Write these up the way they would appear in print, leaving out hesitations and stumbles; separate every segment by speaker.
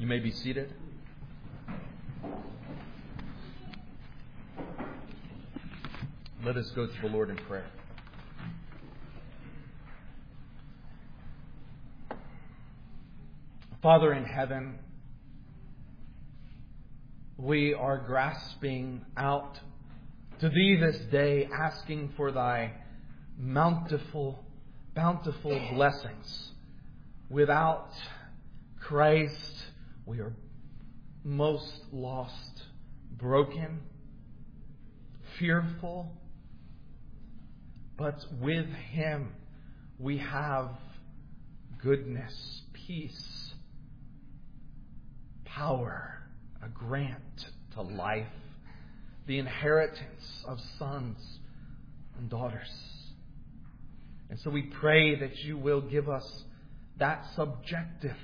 Speaker 1: You may be seated. Let us go to the Lord in prayer. Father in heaven, we are grasping out to Thee this day, asking for Thy bountiful blessings. Without Christ, we are most lost, broken, fearful. But with Him, we have goodness, peace, power, a grant to life, the inheritance of sons and daughters. And so we pray that You will give us that subjective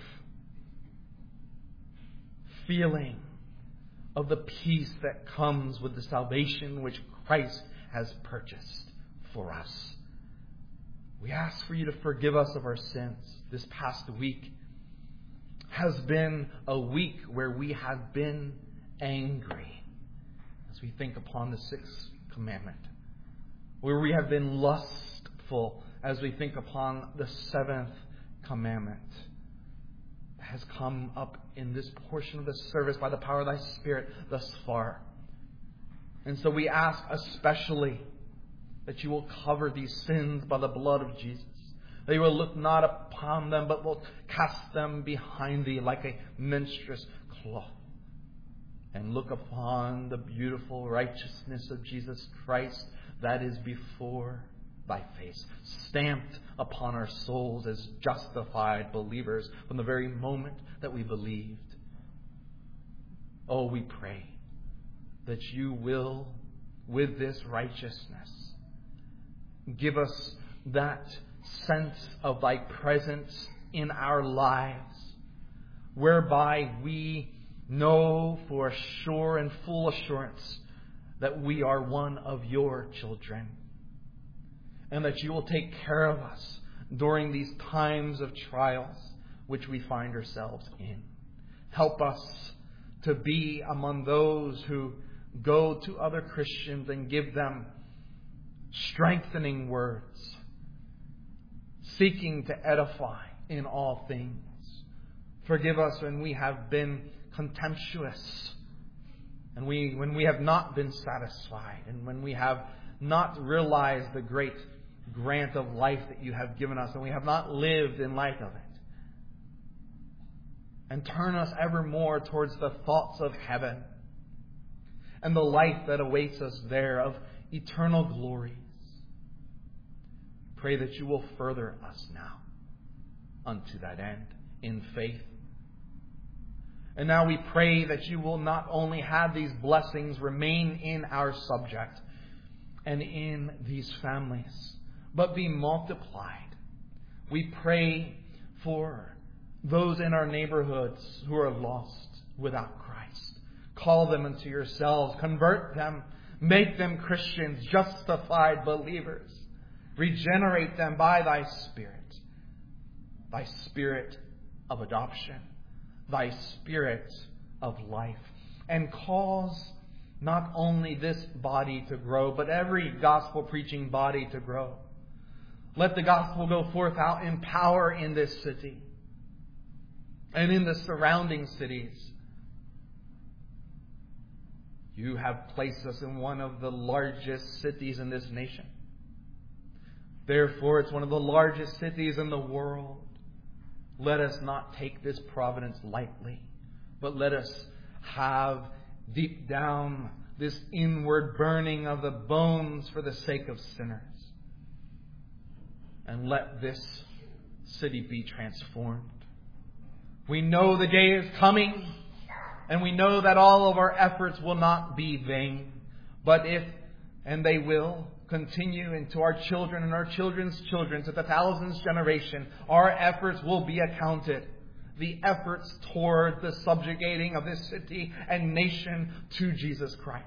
Speaker 1: feeling of the peace that comes with the salvation which Christ has purchased for us. We ask for You to forgive us of our sins. This past week has been a week where we have been angry as we think upon the 6th commandment, where we have been lustful as we think upon the 7th commandment. It has come up in this portion of the service by the power of Thy Spirit thus far. And so we ask especially that You will cover these sins by the blood of Jesus. That You will look not upon them, but will cast them behind Thee like a menstruous cloth. And look upon the beautiful righteousness of Jesus Christ that is before Thy face, stamped upon our souls as justified believers from the very moment that we believed. Oh, we pray that You will, with this righteousness, give us that sense of Thy presence in our lives, whereby we know for sure and full assurance that we are one of Your children, and that You will take care of us during these times of trials which we find ourselves in. Help us to be among those who go to other Christians and give them strengthening words, seeking to edify in all things. Forgive us when we have been contemptuous, and when we have not been satisfied, and when we have not realized the great grant of life that You have given us, and we have not lived in light of it. And turn us ever more towards the thoughts of heaven and the life that awaits us there of eternal glories. Pray that You will further us now unto that end in faith. And now we pray that You will not only have these blessings remain in our subject and in these families, but be multiplied. We pray for those in our neighborhoods who are lost without Christ. Call them unto Yourselves. Convert them. Make them Christians, justified believers. Regenerate them by Thy Spirit of adoption, Thy Spirit of life. And cause not only this body to grow, but every gospel-preaching body to grow. Let the gospel go forth out in power in this city and in the surrounding cities. You have placed us in one of the largest cities in this nation. Therefore, it's one of the largest cities in the world. Let us not take this providence lightly, but let us have deep down this inward burning of the bones for the sake of sinners. And let this city be transformed. We know the day is coming, and we know that all of our efforts will not be vain. But and they will continue into our children and our children's children to the thousands generation, our efforts will be accounted. The efforts toward the subjugating of this city and nation to Jesus Christ.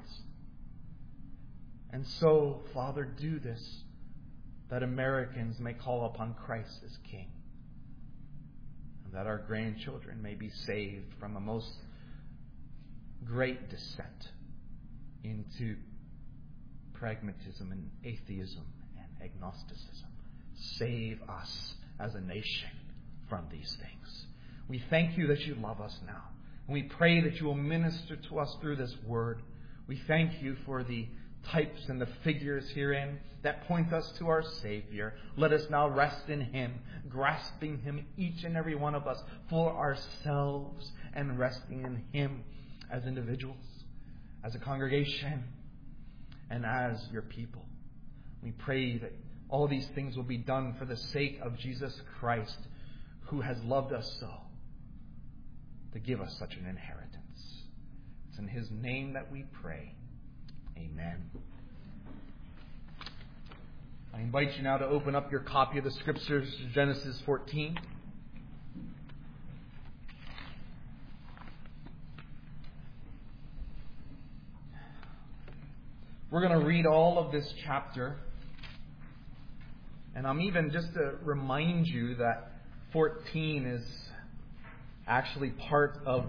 Speaker 1: And so, Father, do this, that Americans may call upon Christ as King. that our grandchildren may be saved from a most great descent into pragmatism and atheism and agnosticism. Save us as a nation from these things. We thank you that you love us now. And we pray that you will minister to us through this word. We thank you for the types and the figures herein that point us to our Savior. Let us now rest in Him, grasping Him, each and every one of us, for ourselves, and resting in Him as individuals, as a congregation, and as your people. We pray that all these things will be done for the sake of Jesus Christ, who has loved us so, to give us such an inheritance. It's in His name that we pray. Amen. I invite you now to open up your copy of the Scriptures to Genesis 14. We're going to read all of this chapter. And I'm even just to remind you that 14 is actually part of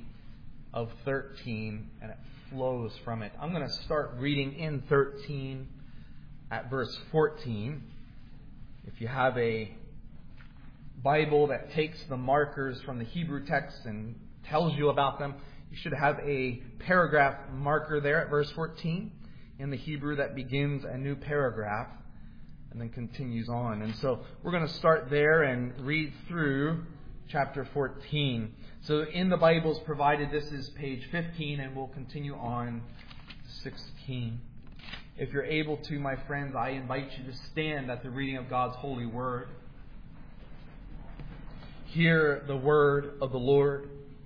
Speaker 1: 13, and it flows from it. I'm going to start reading in 13 at verse 14. If you have a Bible that takes the markers from the Hebrew text and tells you about them, you should have a paragraph marker there at verse 14 in the Hebrew that begins a new paragraph and then continues on. And so we're going to start there and read through chapter 14. So in the Bibles provided, this is page 15, and we'll continue on 16. If you're able to, my friends, I invite you to stand at the reading of God's holy word. Hear the word of the Lord.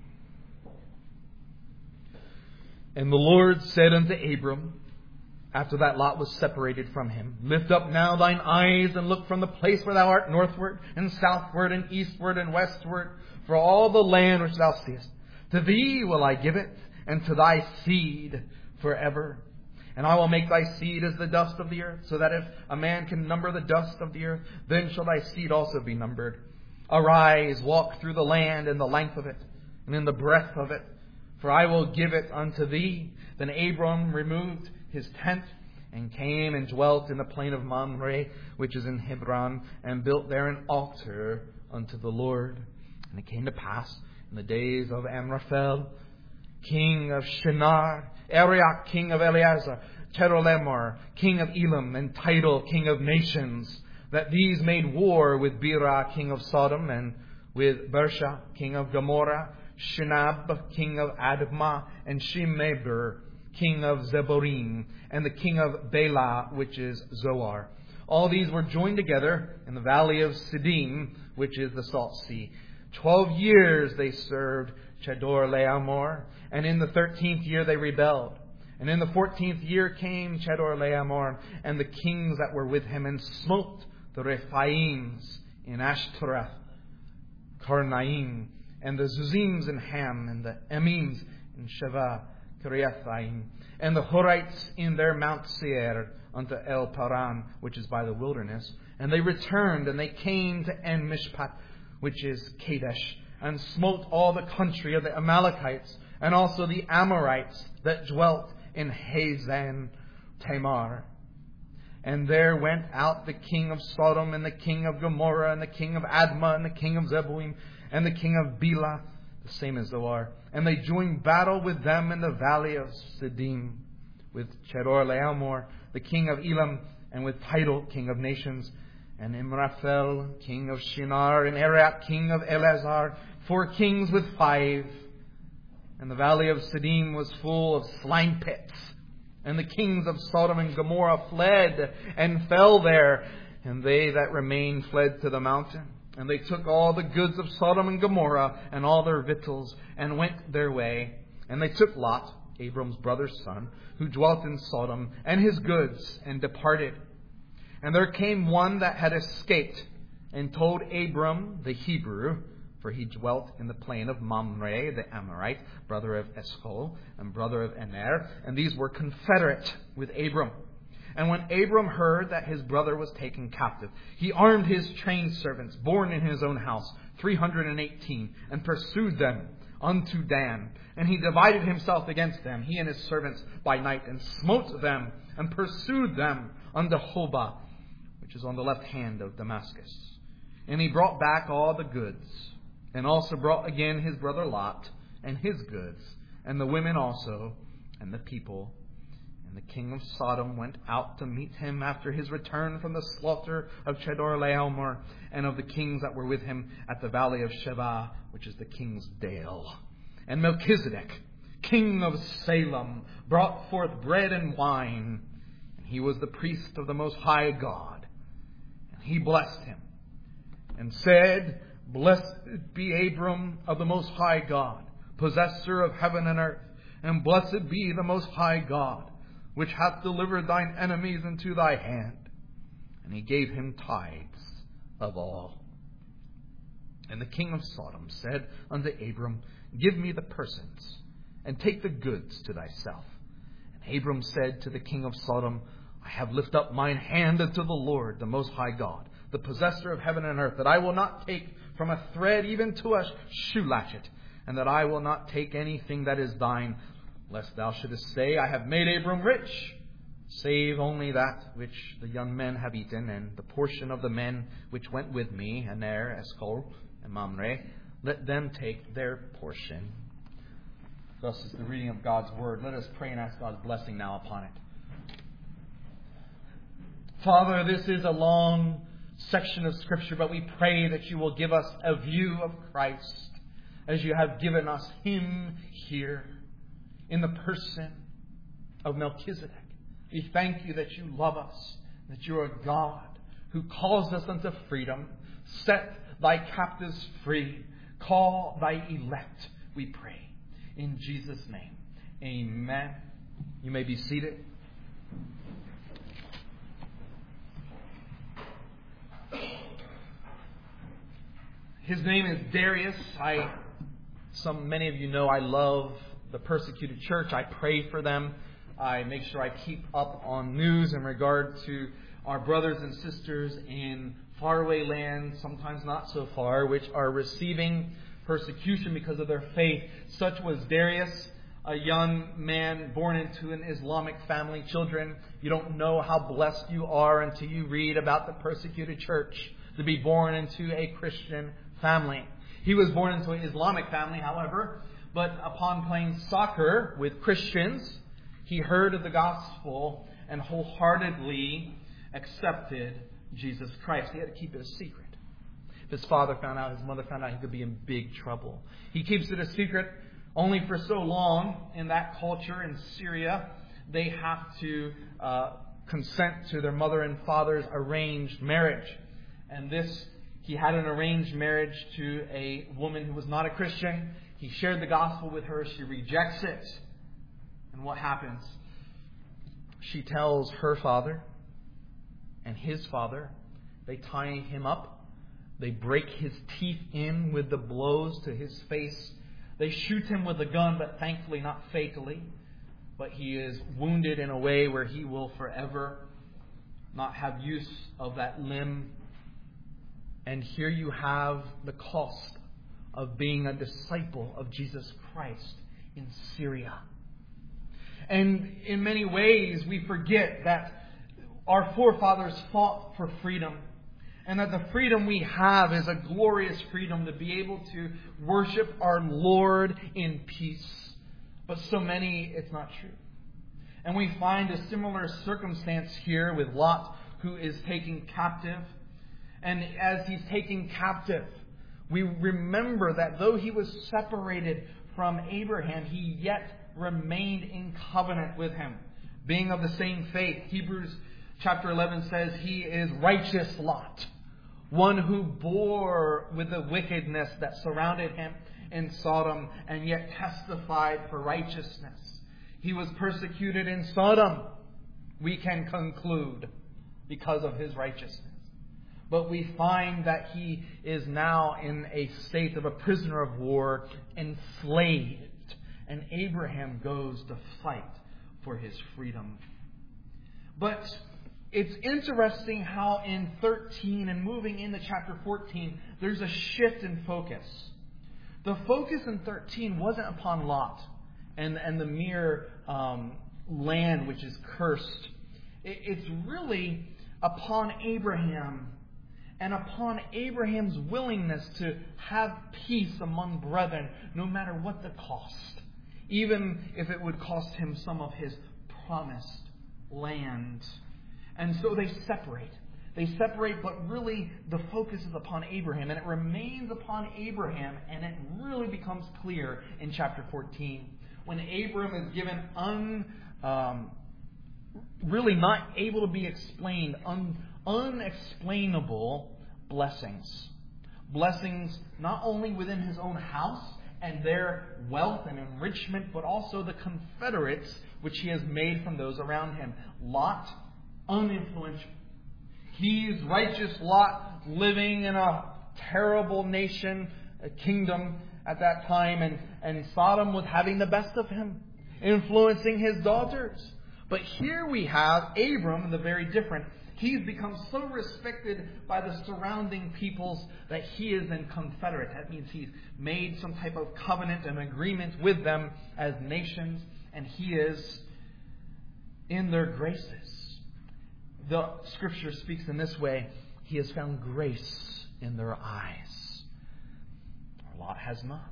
Speaker 1: And the Lord said unto Abram, after that Lot was separated from him, lift up now thine eyes and look from the place where thou art northward and southward and eastward and westward, for all the land which thou seest. To thee will I give it, and to thy seed forever. And I will make thy seed as the dust of the earth, so that if a man can number the dust of the earth, then shall thy seed also be numbered. Arise, walk through the land in the length of it, and in the breadth of it, for I will give it unto thee. Then Abram removed his tent and came and dwelt in the plain of Mamre, which is in Hebron, and built there an altar unto the Lord. And it came to pass in the days of Amraphel, king of Shinar, Arioch, king of Eleazar, Chedorlaomer, king of Elam, and Tidal, king of nations, that these made war with Bera, king of Sodom, and with Bersha, king of Gomorrah, Shinab, king of Admah, and Shemeber, king of Zeborim, and the king of Bela, which is Zoar. All these were joined together in the valley of Siddim, which is the Salt Sea. 12 years they served Chedorlaomer, and in the 13th year they rebelled. And in the 14th year came Chedorlaomer and the kings that were with him, and smote the Rephaims in Ashtoreth, Karnaim, and the Zuzims in Ham, and the Emims in Sheva, Kiriathaim, and the Horites in their Mount Seir unto El Paran, which is by the wilderness. And they returned, and they came to En Mishpat, which is Kadesh, and smote all the country of the Amalekites, and also the Amorites that dwelt in Hazan Tamar. And there went out the king of Sodom, and the king of Gomorrah, and the king of Admah, and the king of Zeboim, and the king of Bela, the same as Zoar. And they joined battle with them in the valley of Siddim, with Chedorlaomer, the king of Elam, and with Tidal, king of nations, and Amraphel, king of Shinar, and Arioch, king of Eleazar, 4 kings with 5. And the valley of Siddim was full of slime pits. And the kings of Sodom and Gomorrah fled and fell there. And they that remained fled to the mountain. And they took all the goods of Sodom and Gomorrah and all their victuals, and went their way. And they took Lot, Abram's brother's son, who dwelt in Sodom, and his goods, and departed. And there came one that had escaped, and told Abram the Hebrew, for he dwelt in the plain of Mamre, the Amorite, brother of Eshcol, and brother of Ener, and these were confederate with Abram. And when Abram heard that his brother was taken captive, he armed his trained servants, born in his own house, 318, and pursued them unto Dan. And he divided himself against them, he and his servants, by night, and smote them, and pursued them unto Hobah, which is on the left hand of Damascus. And he brought back all the goods, and also brought again his brother Lot, and his goods, and the women also, and the people. And the king of Sodom went out to meet him after his return from the slaughter of Chedorlaomer, and of the kings that were with him at the valley of Sheba, which is the king's dale. And Melchizedek, king of Salem, brought forth bread and wine, and he was the priest of the Most High God. And he blessed him, and said, Blessed be Abram of the Most High God, possessor of heaven and earth, and blessed be the Most High God, which hath delivered thine enemies into thy hand. And he gave him tithes of all. And the king of Sodom said unto Abram, Give me the persons, and take the goods to thyself. And Abram said to the king of Sodom, I have lifted up mine hand unto the Lord, the Most High God, the possessor of heaven and earth, that I will not take from a thread even to a shoe latchet, and that I will not take anything that is thine, lest thou shouldest say, I have made Abram rich, save only that which the young men have eaten, and the portion of the men which went with me, Aner, Eshcol, and Mamre, let them take their portion. Thus is the reading of God's Word. Let us pray and ask God's blessing now upon it. Father, this is a long section of Scripture, but we pray that you will give us a view of Christ as you have given us Him here in the person of Melchizedek. We thank you that you love us, that you are a God who calls us unto freedom. Set thy captives free. Call thy elect, we pray. In Jesus' name, amen. You may be seated. His name is Darius. Many of you know I love the persecuted church. I pray for them. I make sure I keep up on news in regard to our brothers and sisters in faraway lands, sometimes not so far, which are receiving persecution because of their faith. Such was Darius, a young man born into an Islamic family. Children, you don't know how blessed you are until you read about the persecuted church, to be born into a Christian family. He was born into an Islamic family, however, but upon playing soccer with Christians, he heard of the gospel and wholeheartedly accepted Jesus Christ. He had to keep it a secret. If his father found out, his mother found out, he could be in big trouble. He keeps it a secret only for so long. In that culture in Syria, they have to consent to their mother and father's arranged marriage. And he had an arranged marriage to a woman who was not a Christian. He shared the gospel with her. She rejects it. And what happens? She tells her father and his father. They tie him up. They break his teeth in with the blows to his face. They shoot him with a gun, but thankfully not fatally. But he is wounded in a way where he will forever not have use of that limb. And here you have the cost of being a disciple of Jesus Christ in Syria. And in many ways, we forget that our forefathers fought for freedom. And that the freedom we have is a glorious freedom to be able to worship our Lord in peace. But so many, it's not true. And we find a similar circumstance here with Lot, who is taken captive. And as he's taken captive, we remember that though he was separated from Abraham, he yet remained in covenant with him, being of the same faith. Hebrews chapter 11 says he is righteous Lot, one who bore with the wickedness that surrounded him in Sodom and yet testified for righteousness. He was persecuted in Sodom, we can conclude, because of his righteousness. But we find that he is now in a state of a prisoner of war, enslaved. And Abraham goes to fight for his freedom. But it's interesting how in 13 and moving into chapter 14, there's a shift in focus. The focus in 13 wasn't upon Lot and the mere land which is cursed. It's really upon Abraham and upon Abraham's willingness to have peace among brethren, no matter what the cost, even if it would cost him some of his promised land. And so they separate. But really the focus is upon Abraham, and it remains upon Abraham, and it really becomes clear in chapter 14 when Abram is given really not able to be explained, unexplainable blessings. Blessings not only within his own house and their wealth and enrichment, but also the confederates which he has made from those around him. Lot, uninfluential. He's righteous Lot, living in a terrible nation, a kingdom at that time, and Sodom was having the best of him, influencing his daughters. But here we have Abram, the very different. He's become so respected by the surrounding peoples that he is in confederate. That means he's made some type of covenant and agreement with them as nations, and he is in their graces. The Scripture speaks in this way: he has found grace in their eyes. Lot has not.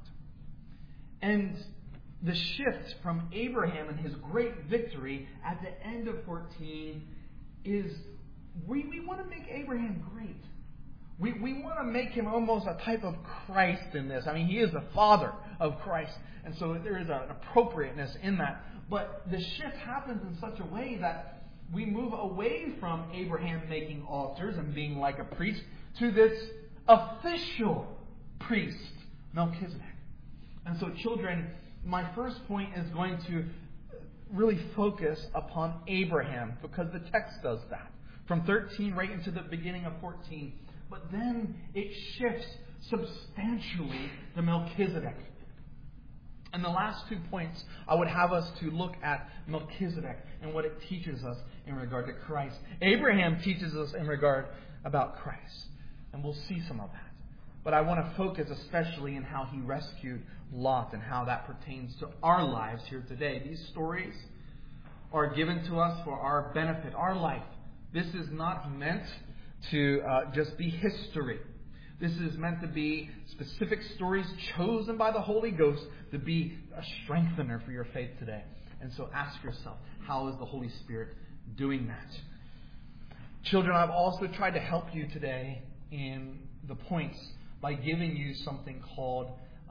Speaker 1: And the shift from Abraham and his great victory at the end of 14 is we want to make Abraham great. We want to make him almost a type of Christ in this. I mean, he is the father of Christ. And so there is an appropriateness in that. But the shift happens in such a way that we move away from Abraham making altars and being like a priest to this official priest, Melchizedek. And so, children, my first point is going to really focus upon Abraham, because the text does that. From 13 right into the beginning of 14. But then it shifts substantially to Melchizedek. And the last 2 points, I would have us to look at Melchizedek and what it teaches us in regard to Christ. Abraham teaches us in regard about Christ. And we'll see some of that. But I want to focus especially in how he rescued Lot and how that pertains to our lives here today. These stories are given to us for our benefit, our life. This is not meant to just be history. This is meant to be specific stories chosen by the Holy Ghost to be a strengthener for your faith today. And so ask yourself, how is the Holy Spirit doing that? Children, I've also tried to help you today in the points by giving you something called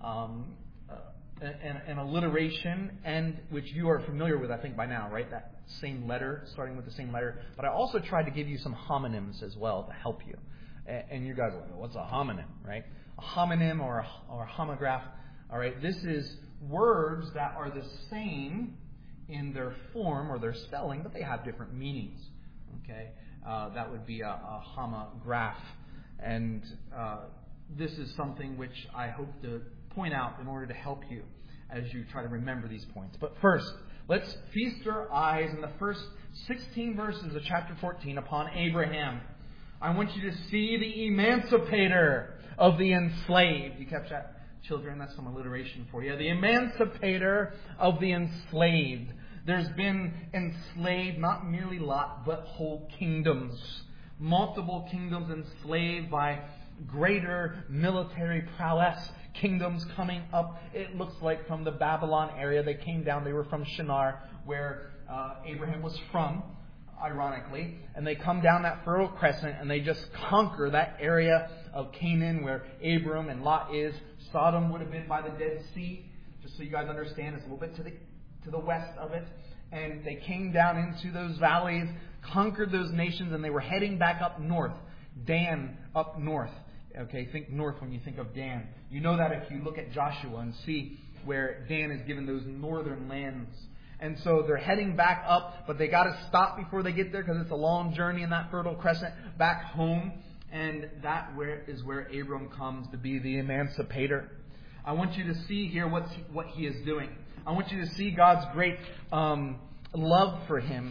Speaker 1: an alliteration, and which you are familiar with, I think, by now, right? That same letter, starting with the same letter. But I also tried to give you some homonyms as well to help you. And you guys are like, what's a homonym, right? A homonym or a homograph, all right? This is words that are the same in their form or their spelling, but they have different meanings, okay? That would be a homograph. And this is something which I hope to point out in order to help you as you try to remember these points. But first, let's feast our eyes in the first 16 verses of chapter 14 upon Abraham. I want you to see the emancipator of the enslaved. You catch that, children? That's some alliteration for you. The emancipator of the enslaved. There's been enslaved, not merely Lot, but whole kingdoms. Multiple kingdoms enslaved by greater military prowess. Kingdoms coming up, it looks like, from the Babylon area. They came down. They were from Shinar, where Abraham was from, ironically. And they come down that Fertile Crescent and they just conquer that area of Canaan where Abram and Lot is. Sodom would have been by the Dead Sea. Just so you guys understand, it's a little bit to the west of it. And they came down into those valleys, conquered those nations, and they were heading back up north. Dan up north. Okay, think north when you think of Dan. You know that if you look at Joshua and see where Dan is given those northern lands. And so they're heading back up, but they got to stop before they get there because it's a long journey in that Fertile Crescent back home. And that is where Abram comes to be the emancipator. I want you to see here what he is doing. I want you to see God's great love for him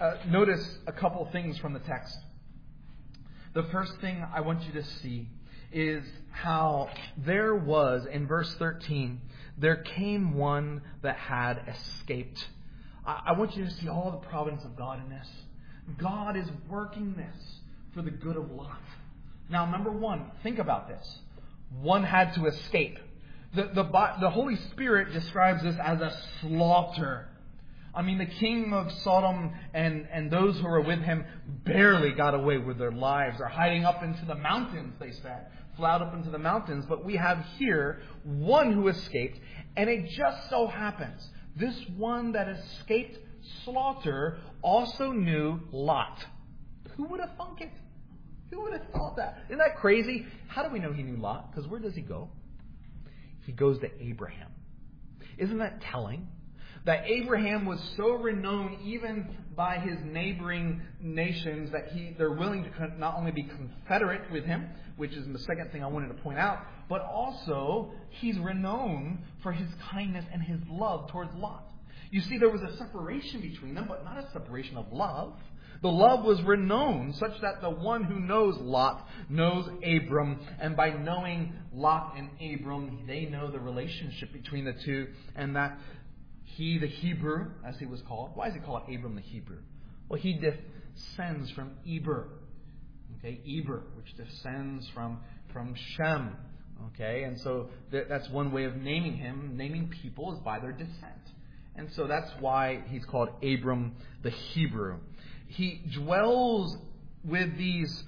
Speaker 1: Notice a couple things from the text. The first thing I want you to see is how there was, in verse 13, there came one that had escaped. I want you to see all the providence of God in this. God is working this for the good of Lot. Now, number one, think about this. One had to escape. The Holy Spirit describes this as a slaughter. I mean, the king of Sodom and those who were with him barely got away with their lives. They're hiding up into the mountains, they said. Fled up into the mountains. But we have here one who escaped. And it just so happens, this one that escaped slaughter also knew Lot. Who would have thunk it? Who would have thought that? Isn't that crazy? How do we know he knew Lot? Because where does he go? He goes to Abraham. Isn't that telling? That Abraham was so renowned even by his neighboring nations that they're willing to not only be confederate with him, which is the second thing I wanted to point out, but also he's renowned for his kindness and his love towards Lot. You see, there was a separation between them, but not a separation of love. The love was renowned such that the one who knows Lot knows Abram. And by knowing Lot and Abram, they know the relationship between the two. And that he, the Hebrew, as he was called. Why is he called Abram the Hebrew? Well, he descends from Eber. Okay, Eber, which descends from Shem. Okay, and so that's one way of naming him. Naming people is by their descent. And so that's why he's called Abram the Hebrew. He dwells with these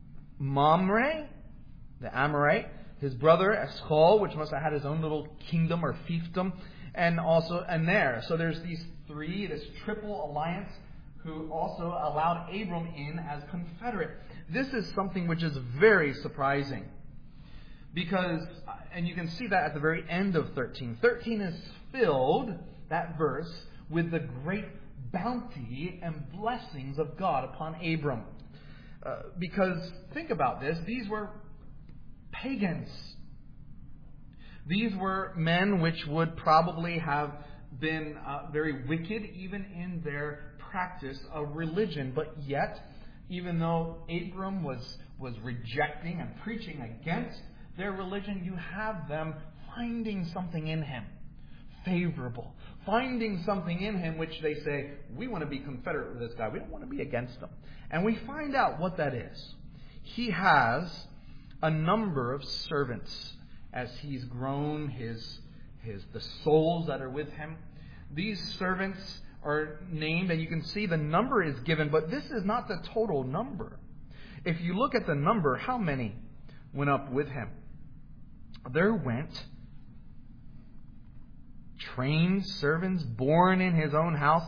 Speaker 1: Mamre, the Amorite, his brother Eschol, which must have had his own little kingdom or fiefdom, and also Aner. So there's these three, this triple alliance, who also allowed Abram in as confederate. This is something which is very surprising. Because, and you can see that at the very end of 13. 13 is filled, that verse, with the great bounty and blessings of God upon Abram. Because, think about this, these were pagans. These were men which would probably have been very wicked even in their practice of religion. But yet, even though Abram was rejecting and preaching against their religion, you have them finding something in him favorable. Finding something in him which they say, we want to be confederate with this guy. We don't want to be against him. And we find out what that is. He has a number of servants as he's grown the souls that are with him. These servants are named, and you can see the number is given, but this is not the total number. If you look at the number, how many went up with him? There went trained servants born in his own house,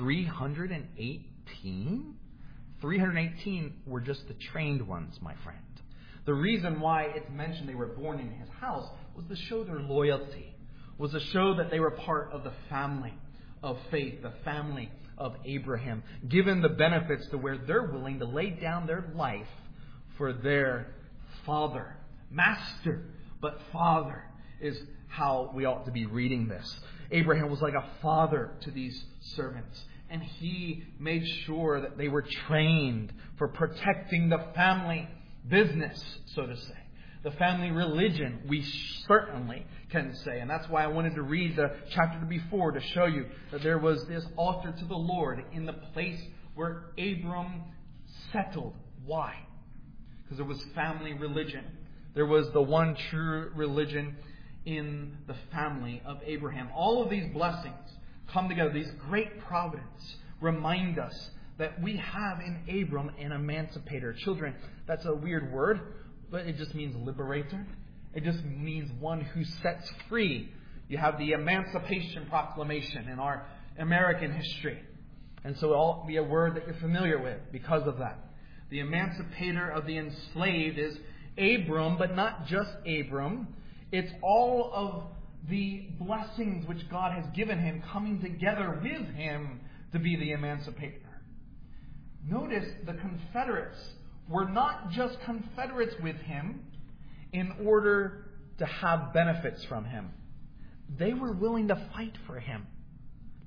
Speaker 1: 318? 318 were just the trained ones, my friend. The reason why it's mentioned they were born in his house was to show their loyalty, was to show that they were part of the family of faith, the family of Abraham, given the benefits to where they're willing to lay down their life for their father. Master, but father is how we ought to be reading this. Abraham was like a father to these servants. And he made sure that they were trained for protecting the family business, so to say. The family religion, we certainly can say. And that's why I wanted to read the chapter before to show you that there was this altar to the Lord in the place where Abram settled. Why? Because there was family religion. There was the one true religion in the family of Abraham. All of these blessings come together. These great providence remind us that we have in Abram an emancipator. Children, that's a weird word, but it just means liberator. It just means one who sets free. You have the Emancipation Proclamation in our American history. And so it'll be a word that you're familiar with because of that. The emancipator of the enslaved is Abram, but not just Abram. It's all of the blessings which God has given him coming together with him to be the emancipator. Notice the confederates were not just confederates with him in order to have benefits from him. They were willing to fight for him.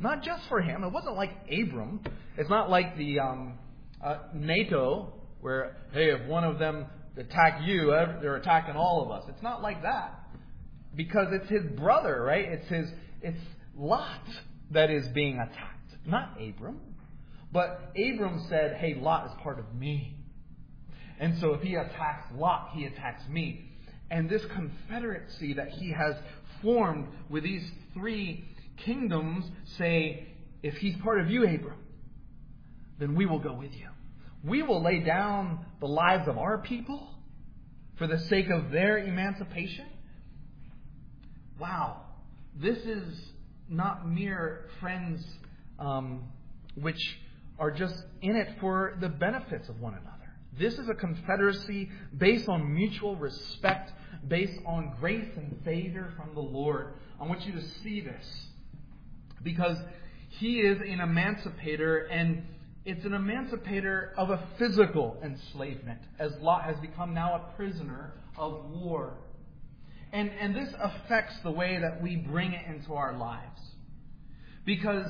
Speaker 1: Not just for him. It wasn't like Abram. It's not like the NATO, where, hey, if one of them attack you, they're attacking all of us. It's not like that. Because it's his brother, right? It's Lot that is being attacked, not Abram. But Abram said, hey, Lot is part of me. And so if he attacks Lot, he attacks me. And this confederacy that he has formed with these three kingdoms say, if he's part of you, Abram, then we will go with you. We will lay down the lives of our people for the sake of their emancipation. Wow. This is not mere friends which are just in it for the benefits of one another. This is a confederacy based on mutual respect, based on grace and favor from the Lord. I want you to see this, because he is an emancipator, and it's an emancipator of a physical enslavement, as Lot has become now a prisoner of war. And this affects the way that we bring it into our lives. Because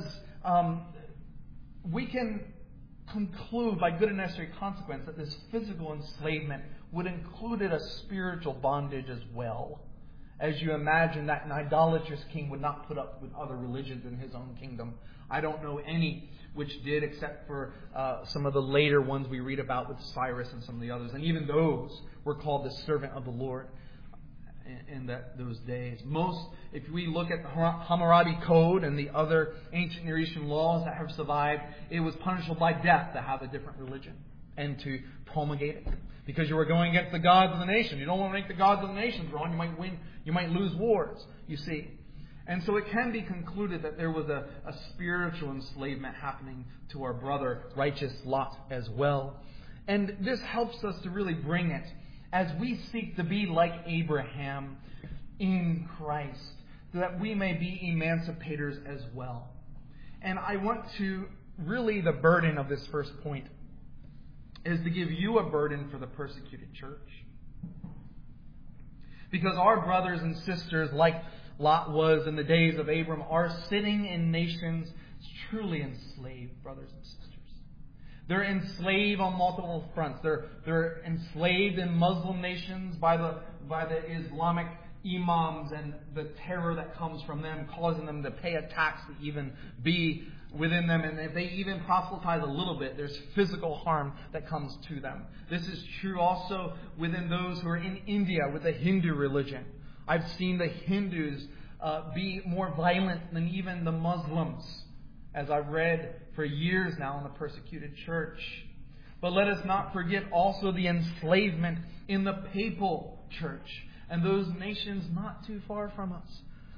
Speaker 1: we can conclude by good and necessary consequence that this physical enslavement would include a spiritual bondage as well. As you imagine that an idolatrous king would not put up with other religions in his own kingdom. I don't know any which did, except for some of the later ones we read about with Cyrus and some of the others. And even those were called the servant of the Lord in those days. If we look at the Hammurabi Code and the other ancient Near Eastern laws that have survived, it was punishable by death to have a different religion and to promulgate it. Because you were going against the gods of the nation. You don't want to make the gods of the nations wrong. You might win. You might lose wars, you see. And so it can be concluded that there was a spiritual enslavement happening to our brother, righteous Lot, as well. And this helps us to really bring it as we seek to be like Abraham in Christ, so that we may be emancipators as well. And I want to, really the burden of this first point is to give you a burden for the persecuted church. Because our brothers and sisters, like Lot was in the days of Abram, are sitting in nations truly enslaved, brothers and sisters. They're enslaved on multiple fronts. They're enslaved in Muslim nations by the Islamic imams and the terror that comes from them, causing them to pay a tax to even be within them. And if they even proselytize a little bit, there's physical harm that comes to them. This is true also within those who are in India with the Hindu religion. I've seen the Hindus be more violent than even the Muslims, as I've read for years now in the persecuted church. But let us not forget also the enslavement in the papal church and those nations not too far from us.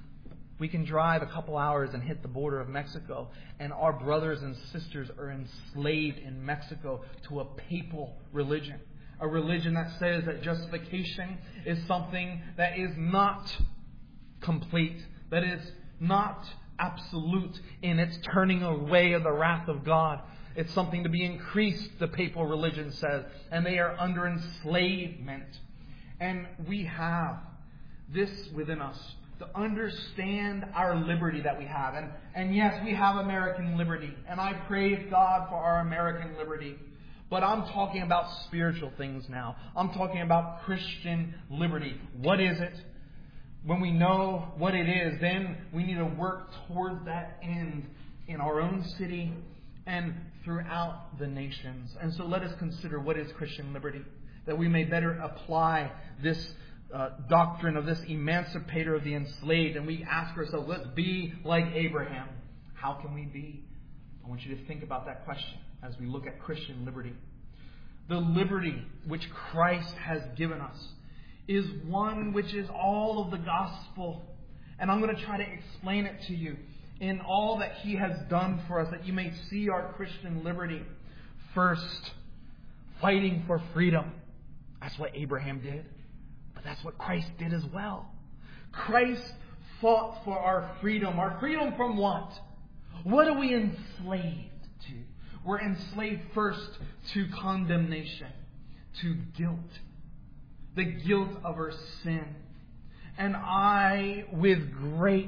Speaker 1: We can drive a couple hours and hit the border of Mexico, and our brothers and sisters are enslaved in Mexico to a papal religion. A religion that says that justification is something that is not complete, that is not absolute in its turning away of the wrath of God. It's something to be increased, the papal religion says, and they are under enslavement. And we have this within us to understand our liberty that we have. And yes, we have American liberty, and I praise God for our American liberty. But I'm talking about spiritual things now. I'm talking about Christian liberty. What is it? When we know what it is, then we need to work towards that end in our own city and throughout the nations. And so let us consider what is Christian liberty, that we may better apply this doctrine of this emancipator of the enslaved. And we ask ourselves, let's be like Abraham. How can we be? I want you to think about that question as we look at Christian liberty. The liberty which Christ has given us is one which is all of the gospel. And I'm going to try to explain it to you in all that He has done for us, that you may see our Christian liberty. First, fighting for freedom. That's what Abraham did. But that's what Christ did as well. Christ fought for our freedom. Our freedom from what? What are we enslaved to? We're enslaved first to condemnation, to guilt. The guilt of our sin. And I, with great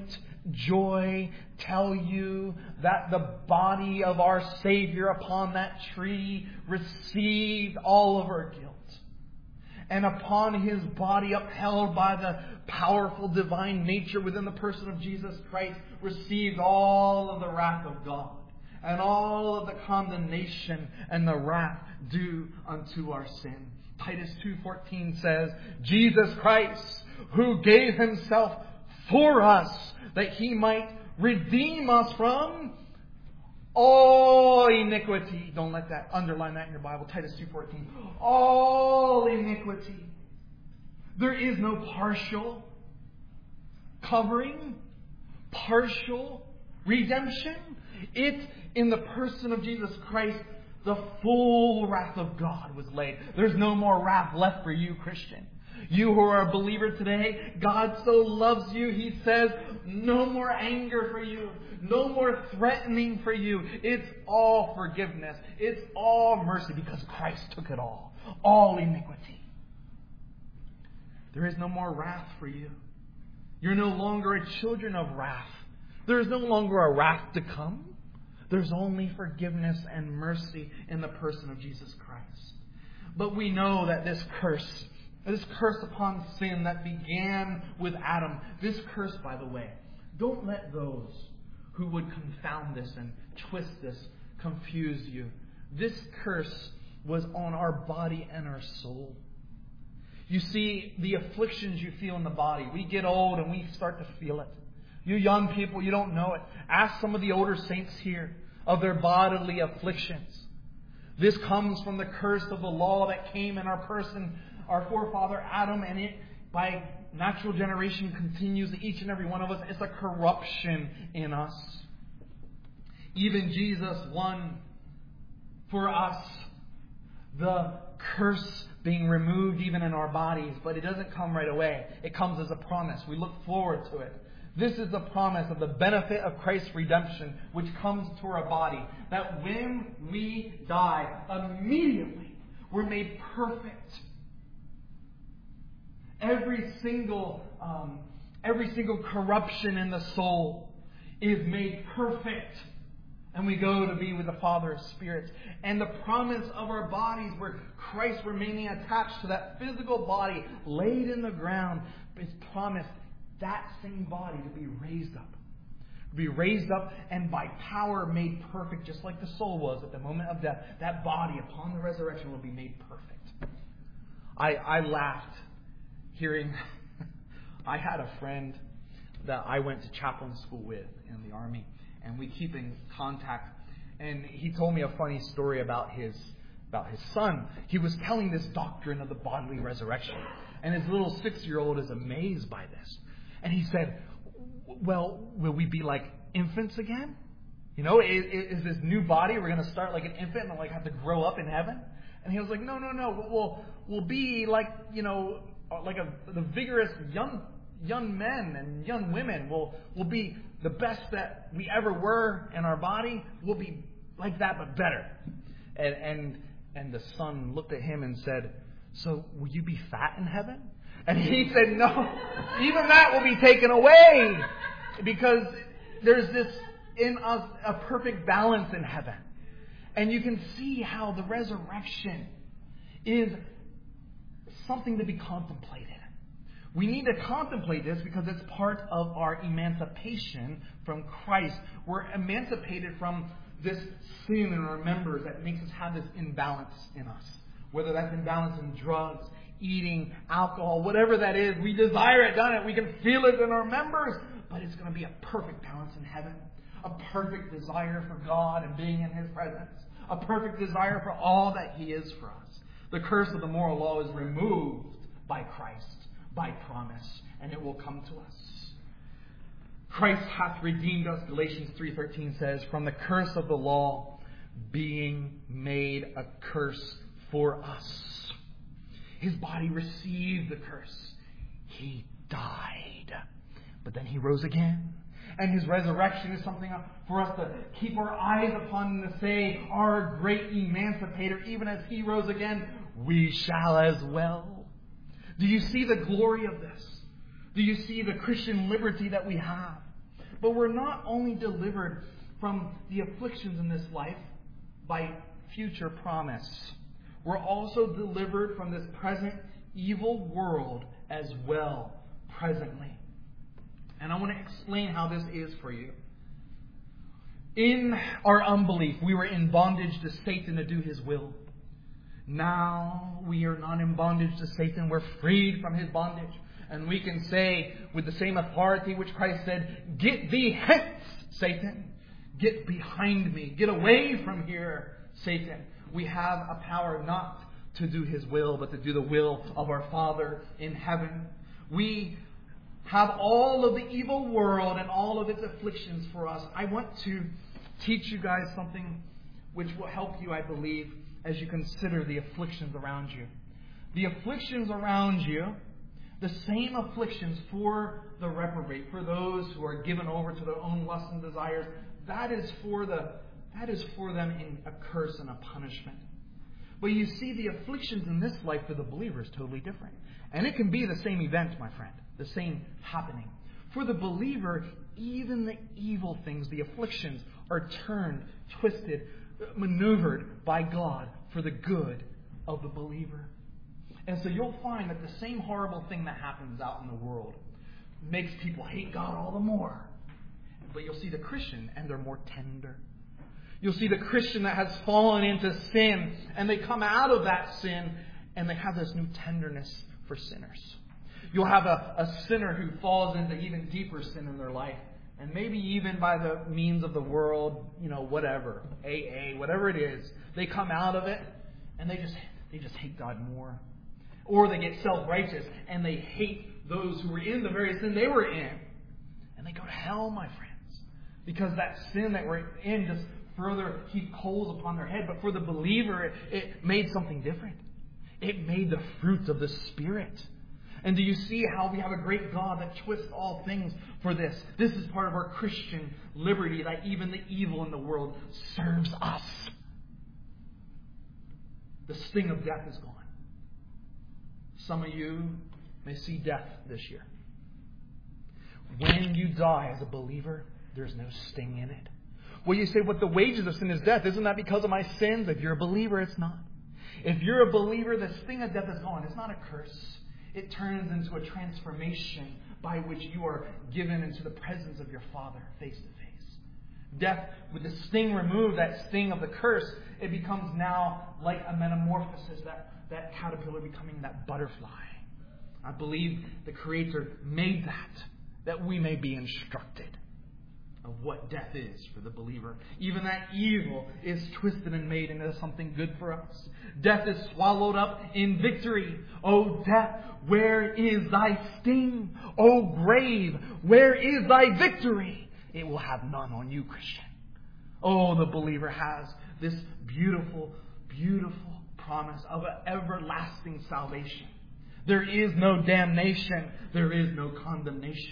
Speaker 1: joy tell you that the body of our Savior upon that tree received all of our guilt. And upon His body, upheld by the powerful divine nature within the person of Jesus Christ, received all of the wrath of God and all of the condemnation and the wrath due unto our sin. Titus 2:14 says, Jesus Christ, who gave Himself for us, that He might redeem us from all iniquity. Don't let that, underline that in your Bible. Titus 2:14. All iniquity. There is no partial covering, partial redemption. It's in the person of Jesus Christ, the full wrath of God was laid. There's no more wrath left for you, Christian. You who are a believer today, God so loves you, He says, no more anger for you. No more threatening for you. It's all forgiveness. It's all mercy because Christ took it all. All iniquity. There is no more wrath for you. You're no longer a children of wrath. There is no longer a wrath to come. There's only forgiveness and mercy in the person of Jesus Christ. But we know that this curse upon sin that began with Adam, this curse, by the way, don't let those who would confound this and twist this confuse you. This curse was on our body and our soul. You see, the afflictions you feel in the body, we get old and we start to feel it. You young people, you don't know it. Ask some of the older saints here of their bodily afflictions. This comes from the curse of the law that came in our person, our forefather Adam, and it, by natural generation, continues to each and every one of us. It's a corruption in us. Even Jesus won for us the curse being removed even in our bodies, but it doesn't come right away. It comes as a promise. We look forward to it. This is the promise of the benefit of Christ's redemption, which comes to our body. That when we die, immediately we're made perfect. Every single corruption in the soul is made perfect. And we go to be with the Father of spirits. And the promise of our bodies, where Christ remaining attached to that physical body laid in the ground, is promised that same body to be raised up. To be raised up and by power made perfect, just like the soul was at the moment of death. That body upon the resurrection will be made perfect. I laughed hearing, I had a friend that I went to chaplain school with in the Army, and we keep in contact. And he told me a funny story about his son. He was telling this doctrine of the bodily resurrection, and his little 6-year-old is amazed by this. And he said, "Well, will we be like infants again? You know, is this new body? We're going to start like an infant and like have to grow up in heaven?" And he was like, "No. We'll be like, you know, like the vigorous young men and young women. We'll be the best that we ever were in our body. We'll be like that, but better." And the son looked at him and said, "So will you be fat in heaven?" And he said, "No, even that will be taken away, because there's this in us a perfect balance in heaven." And you can see how the resurrection is something to be contemplated. We need to contemplate this because it's part of our emancipation from Christ. We're emancipated from this sin in our members that makes us have this imbalance in us. Whether that's imbalance in drugs, eating, alcohol, whatever that is, we desire it, done it. We can feel it in our members. But it's going to be a perfect balance in heaven. A perfect desire for God and being in His presence. A perfect desire for all that He is for us. The curse of the moral law is removed by Christ, by promise, and it will come to us. Christ hath redeemed us, Galatians 3:13 says, from the curse of the law, being made a curse for us. His body received the curse. He died. But then He rose again. And His resurrection is something for us to keep our eyes upon and to say, our great emancipator, even as He rose again, we shall as well. Do you see the glory of this? Do you see the Christian liberty that we have? But we're not only delivered from the afflictions in this life by future promise. We're also delivered from this present evil world as well, presently. And I want to explain how this is for you. In our unbelief, we were in bondage to Satan to do his will. Now we are not in bondage to Satan. We're freed from his bondage. And we can say with the same authority which Christ said, "Get thee hence, Satan. Get behind me. Get away from here, Satan." We have a power not to do his will, but to do the will of our Father in heaven. We have all of the evil world and all of its afflictions for us. I want to teach you guys something which will help you, I believe, as you consider the afflictions around you. The afflictions around you, the same afflictions for the reprobate, for those who are given over to their own lusts and desires, that is for them in a curse and a punishment. But you see, the afflictions in this life for the believer is totally different. And it can be the same event, my friend, the same happening. For the believer, even the evil things, the afflictions, are turned, twisted, maneuvered by God for the good of the believer. And so you'll find that the same horrible thing that happens out in the world makes people hate God all the more. But you'll see the Christian, and they're more tender. You'll see the Christian that has fallen into sin, and they come out of that sin, and they have this new tenderness for sinners. You'll have a sinner who falls into even deeper sin in their life, and maybe even by the means of the world, whatever, AA, whatever it is, they come out of it, and they just hate God more. Or they get self-righteous, and they hate those who were in the very sin they were in. And they go to hell, my friends. Because that sin that we're in just further heaped coals upon their head. But for the believer, it made something different. It made the fruit of the Spirit. And do you see how we have a great God that twists all things for this? This is part of our Christian liberty, that even the evil in the world serves us. The sting of death is gone. Some of you may see death this year. When you die as a believer, there's no sting in it. Well, you say, the wages of sin is death. Isn't that because of my sins? If you're a believer, it's not. If you're a believer, the sting of death is gone. It's not a curse. It turns into a transformation by which you are given into the presence of your Father face to face. Death, with the sting removed, that sting of the curse, it becomes now like a metamorphosis, that caterpillar becoming that butterfly. I believe the Creator made that we may be instructed of what death is for the believer. Even that evil is twisted and made into something good for us. Death is swallowed up in victory. O death, where is thy sting? O grave, where is thy victory? It will have none on you, Christian. Oh, the believer has this beautiful, beautiful promise of an everlasting salvation. There is no damnation. There is no condemnation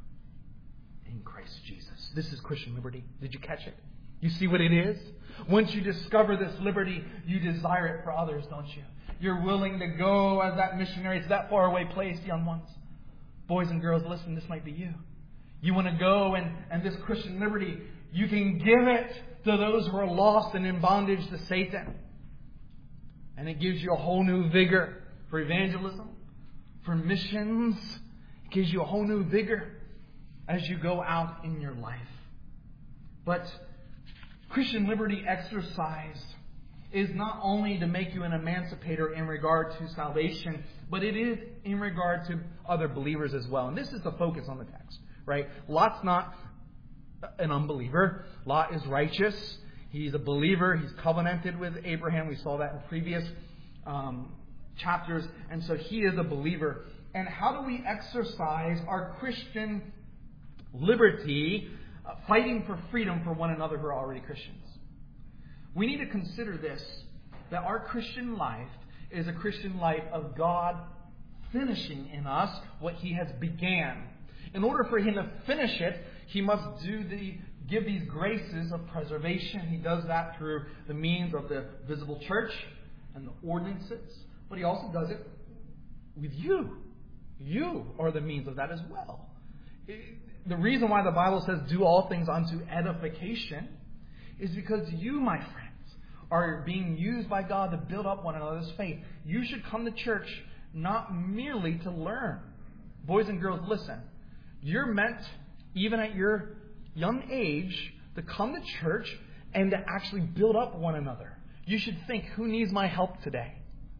Speaker 1: in Christ Jesus. This is Christian liberty. Did you catch it? You see what it is? Once you discover this liberty, you desire it for others, don't you? You're willing to go as that missionary to that faraway place, young ones. Boys and girls, listen, this might be you. You want to go and this Christian liberty, you can give it to those who are lost and in bondage to Satan. And it gives you a whole new vigor for evangelism, for missions. It gives you a whole new vigor as you go out in your life. But Christian liberty exercised is not only to make you an emancipator in regard to salvation, but it is in regard to other believers as well. And this is the focus on the text, right? Lot's not an unbeliever. Lot is righteous. He's a believer. He's covenanted with Abraham. We saw that in previous chapters. And so he is a believer. And how do we exercise our Christian liberty, fighting for freedom for one another who are already Christians? We need to consider this, that our Christian life is a Christian life of God finishing in us what He has began. In order for Him to finish it, He must give these graces of preservation. He does that through the means of the visible church and the ordinances. But He also does it with you. You are the means of that as well. the reason why the Bible says do all things unto edification is because you, my friends, are being used by God to build up one another's faith. You should come to church not merely to learn. Boys and girls, listen. You're meant, even at your young age, to come to church and to actually build up one another. You should think, who needs my help today?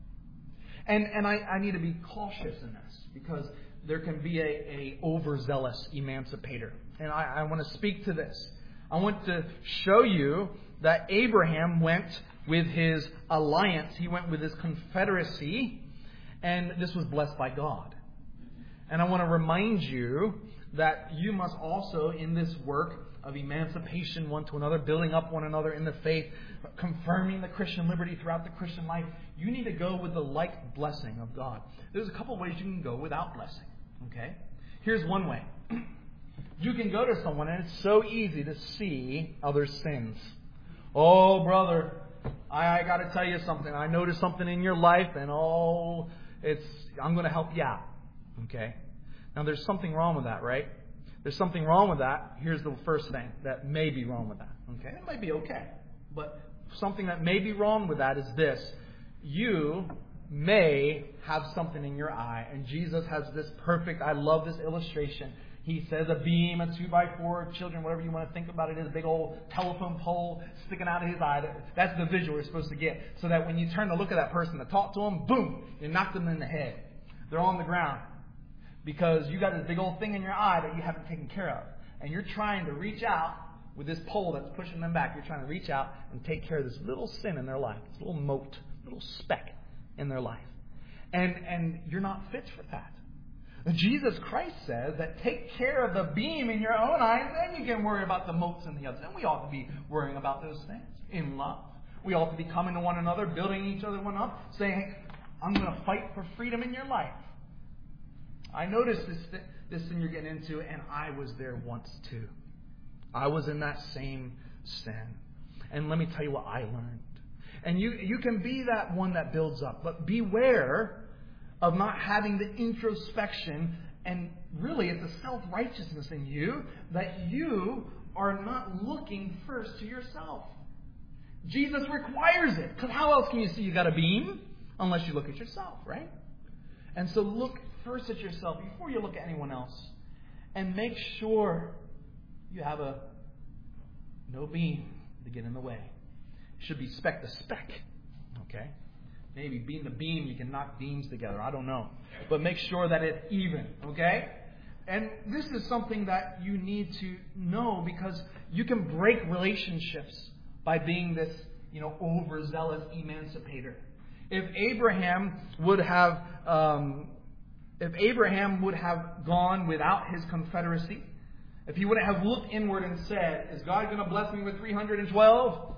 Speaker 1: And I need to be cautious in this because there can be a overzealous emancipator. And I want to speak to this. I want to show you that Abraham went with his alliance. He went with his confederacy. And this was blessed by God. And I want to remind you that you must also, in this work of emancipation one to another, building up one another in the faith, confirming the Christian liberty throughout the Christian life, you need to go with the like blessing of God. There's a couple of ways you can go without blessing. Okay? Here's one way. You can go to someone and it's so easy to see other sins. Oh, brother, I got to tell you something. I noticed something in your life and I'm going to help you out. Okay? Now there's something wrong with that, right? There's something wrong with that. Here's the first thing that may be wrong with that. Okay? It might be okay. But something that may be wrong with that is this. You may have something in your eye. And Jesus has this perfect, I love this illustration. He says a beam, a 2x4, children, whatever you want to think about it, is a big old telephone pole sticking out of his eye. That's the visual we're supposed to get. So that when you turn to look at that person to talk to them, boom, you knock them in the head. They're on the ground. Because you got this big old thing in your eye that you haven't taken care of. And you're trying to reach out with this pole that's pushing them back. You're trying to reach out and take care of this little sin in their life. This little mote, little speck in their life. And you're not fit for that. Jesus Christ says that take care of the beam in your own eye, and then you can worry about the motes in the others. And we ought to be worrying about those things in love. We ought to be coming to one another, building each other one up, saying, I'm going to fight for freedom in your life. I noticed this thing you're getting into, and I was there once too. I was in that same sin. And let me tell you what I learned. And you can be that one that builds up, but beware of not having the introspection, and really it's a self-righteousness in you, that you are not looking first to yourself. Jesus requires it, because how else can you see you got a beam? Unless you look at yourself, right? And so look first at yourself before you look at anyone else. And make sure you have no beam to get in the way. It should be speck to speck. Okay? Maybe beam to beam, you can knock beams together. I don't know. But make sure that it's even. Okay? And this is something that you need to know, because you can break relationships by being this, overzealous emancipator. If Abraham would have gone without his confederacy, if he wouldn't have looked inward and said, is God going to bless me with 312?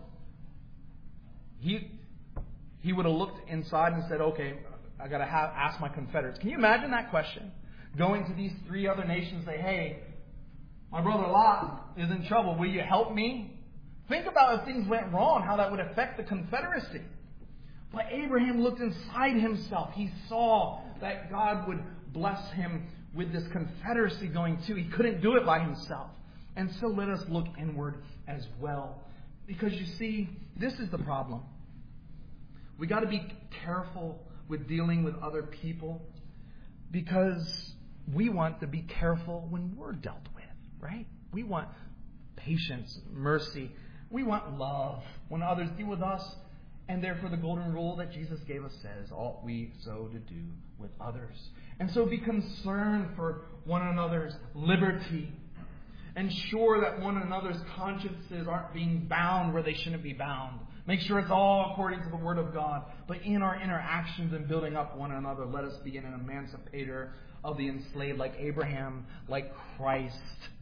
Speaker 1: He would have looked inside and said, okay, I got to ask my confederates. Can you imagine that question? Going to these 3 other nations and say, hey, my brother Lot is in trouble. Will you help me? Think about if things went wrong, how that would affect the confederacy. But Abraham looked inside himself. He saw that God would bless him with this confederacy going too. He couldn't do it by himself. And so let us look inward as well. Because you see, this is the problem. We got to be careful with dealing with other people, because we want to be careful when we're dealt with, right? We want patience, mercy. We want love when others deal with us. And therefore the golden rule that Jesus gave us says, ought we so to do with others. And so be concerned for one another's liberty. Ensure that one another's consciences aren't being bound where they shouldn't be bound. Make sure it's all according to the Word of God. But in our interactions and building up one another, let us be an emancipator of the enslaved, like Abraham, like Christ.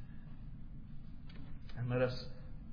Speaker 1: And let us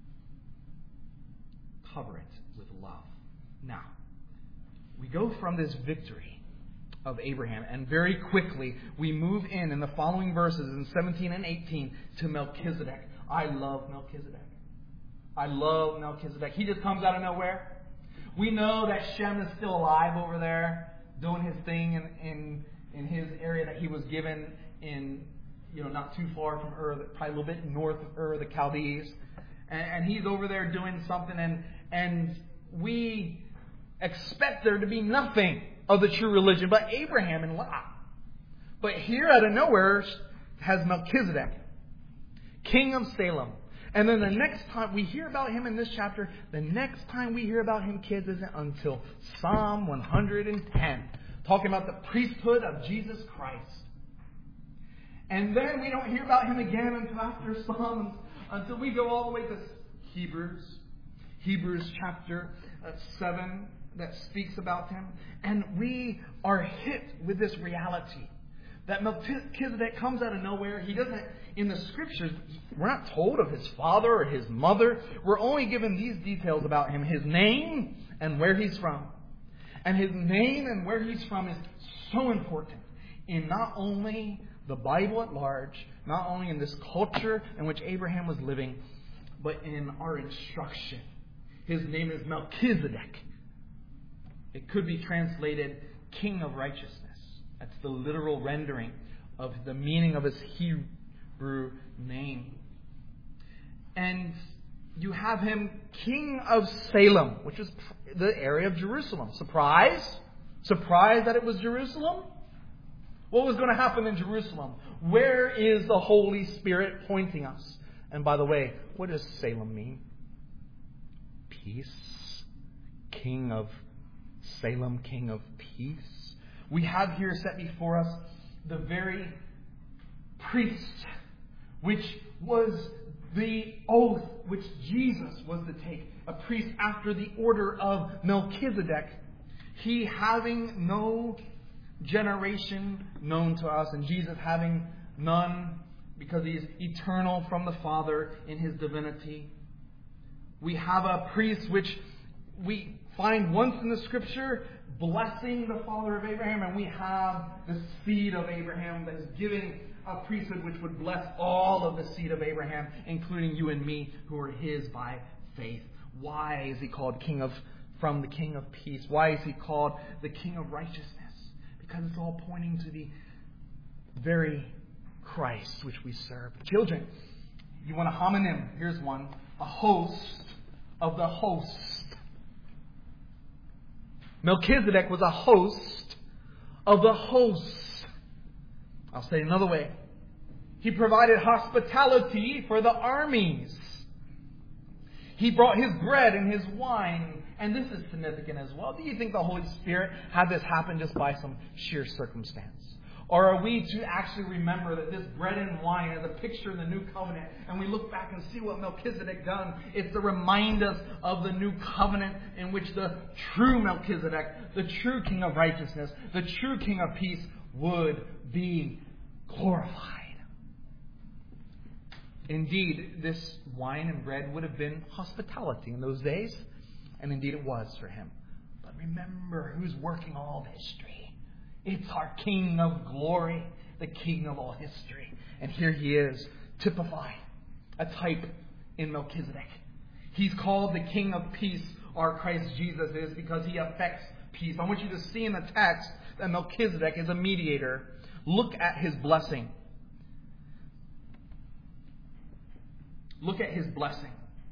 Speaker 1: cover it with love. Now, we go from this victory of Abraham, and very quickly we move in the following verses in 17 and 18 to Melchizedek. I love Melchizedek. I love Melchizedek. He just comes out of nowhere. We know that Shem is still alive over there, doing his thing in his area that he was given in not too far from Ur, probably a little bit north of Ur, the Chaldees. And he's over there doing something, and we expect there to be nothing of the true religion but Abraham and Lot. But here out of nowhere has Melchizedek, king of Salem. And then the next time we hear about him in this chapter, the next time we hear about him, kids, isn't until Psalm 110, talking about the priesthood of Jesus Christ. And then we don't hear about him again until after Psalms, until we go all the way to Hebrews chapter 7 that speaks about him. And we are hit with this reality that Melchizedek comes out of nowhere. He doesn't, in the scriptures, we're not told of his father or his mother. We're only given these details about him, his name and where he's from. And his name and where he's from is so important in not only the Bible at large, not only in this culture in which Abraham was living, but in our instruction. His name is Melchizedek. It could be translated King of Righteousness. That's the literal rendering of the meaning of his Hebrew name. And you have him King of Salem, which is the area of Jerusalem. Surprise? Surprise that it was Jerusalem? What was going to happen in Jerusalem? Where is the Holy Spirit pointing us? And by the way, what does Salem mean? Peace. King of Salem, King of Peace. We have here set before us the very priest, which was the oath which Jesus was to take. A priest after the order of Melchizedek. He having no generation known to us, and Jesus having none because he is eternal from the Father in his divinity. We have a priest which we find once in the Scripture blessing the father of Abraham, and we have the seed of Abraham that is giving a priesthood which would bless all of the seed of Abraham, including you and me who are his by faith. Why is he called from the King of Peace? Why is he called the King of Righteousness? Because it's all pointing to the very Christ which we serve. Children, you want a homonym? Here's one. A host of the host. Melchizedek was a host of the hosts. I'll say it another way. He provided hospitality for the armies. He brought his bread and his wine. And this is significant as well. Do you think the Holy Spirit had this happen just by some sheer circumstance? Or are we to actually remember that this bread and wine is a picture in the new covenant, and we look back and see what Melchizedek done? It's to remind us of the new covenant in which the true Melchizedek, the true King of Righteousness, the true King of Peace would be glorified. Indeed, this wine and bread would have been hospitality in those days, and indeed it was for him. But remember who's working all of history. It's our King of glory, the King of all history. And here he is, typified, a type in Melchizedek. He's called the King of Peace, our Christ Jesus is, because he affects peace. I want you to see in the text that Melchizedek is a mediator. Look at his blessing. Look at his blessing.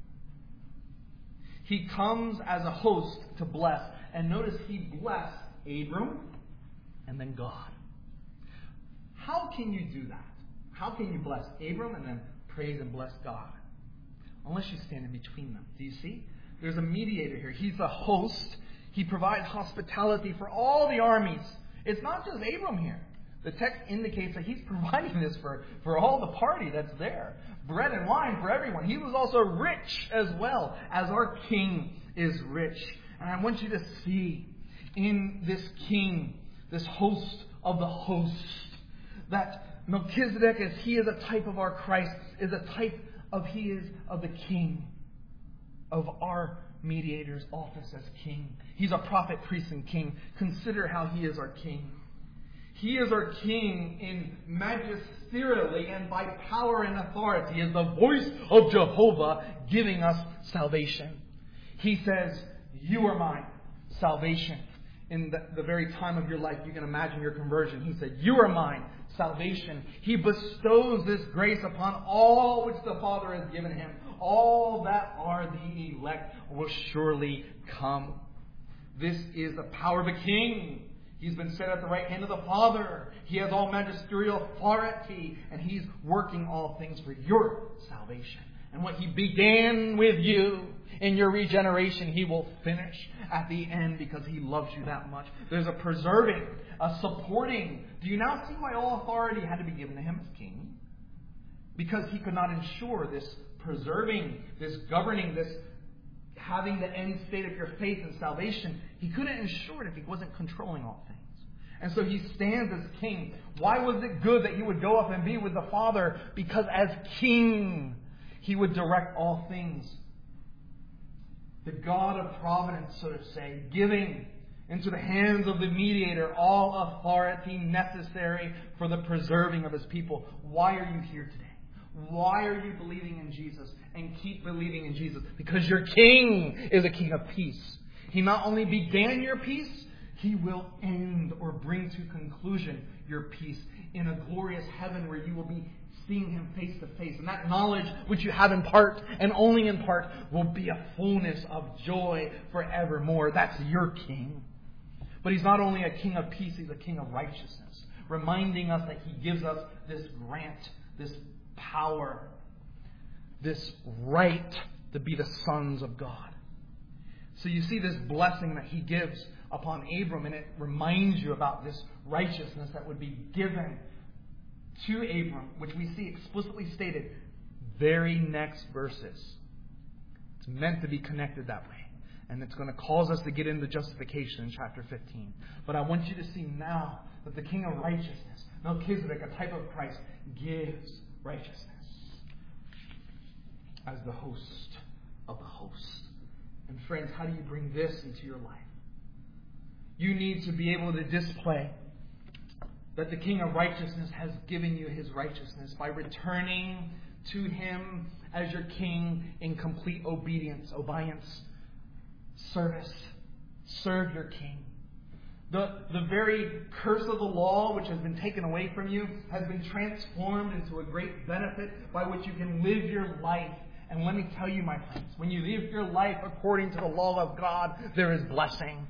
Speaker 1: He comes as a host to bless. And notice he blessed Abram and then God. How can you do that? How can you bless Abram and then praise and bless God? Unless you stand in between them. Do you see? There's a mediator here. He's the host. He provides hospitality for all the armies. It's not just Abram here. The text indicates that he's providing this for all the party that's there. Bread and wine for everyone. He was also rich as well, as our King is rich. And I want you to see in this King, this host of the host, that Melchizedek, as he is a type of our Christ, is a type of the King, of our mediator's office as King. He's a prophet, priest, and king. Consider how he is our King. He is our King in magisterially and by power and authority, is the voice of Jehovah giving us salvation. He says, "You are mine, salvation." in the very time of your life, you can imagine your conversion. He said, "You are mine." Salvation. He bestows this grace upon all which the Father has given him. All that are the elect will surely come. This is the power of a king. He's been set at the right hand of the Father. He has all magisterial authority, and He's working all things for your salvation. And what He began with you in your regeneration, He will finish at the end because He loves you that much. There's a preserving, a supporting. Do you now see why all authority had to be given to Him as king? Because He could not ensure this preserving, this governing, this having the end state of your faith and salvation. He couldn't ensure it if He wasn't controlling all things. And so He stands as king. Why was it good that He would go up and be with the Father? Because as king, He would direct all things. The God of providence, so to say, giving into the hands of the mediator all authority necessary for the preserving of His people. Why are you here today? Why are you believing in Jesus and keep believing in Jesus? Because your King is a King of peace. He not only began your peace, He will end or bring to conclusion your peace in a glorious heaven where you will be seeing Him face to face. And that knowledge which you have in part and only in part will be a fullness of joy forevermore. That's your King. But He's not only a King of peace, He's a King of righteousness, reminding us that He gives us this grant, this power, this right to be the sons of God. So you see this blessing that He gives upon Abram, and it reminds you about this righteousness that would be given to Abram, which we see explicitly stated very next verses. It's meant to be connected that way. And it's going to cause us to get into justification in chapter 15. But I want you to see now that the King of righteousness, Melchizedek, a type of Christ, gives righteousness as the host of the host. And friends, how do you bring this into your life? You need to be able to display that the King of righteousness has given you His righteousness by returning to Him as your King in complete obedience, service. Serve your King. The very curse of the law, which has been taken away from you, has been transformed into a great benefit by which you can live your life. And let me tell you, my friends, when you live your life according to the law of God, there is blessing.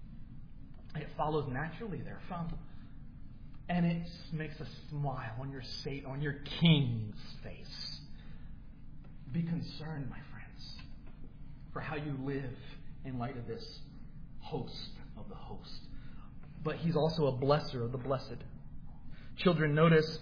Speaker 1: It follows naturally therefrom. And it makes a smile on your King's face. Be concerned, my friends, for how you live in light of this host of the host. But He's also a blesser of the blessed. Children, notice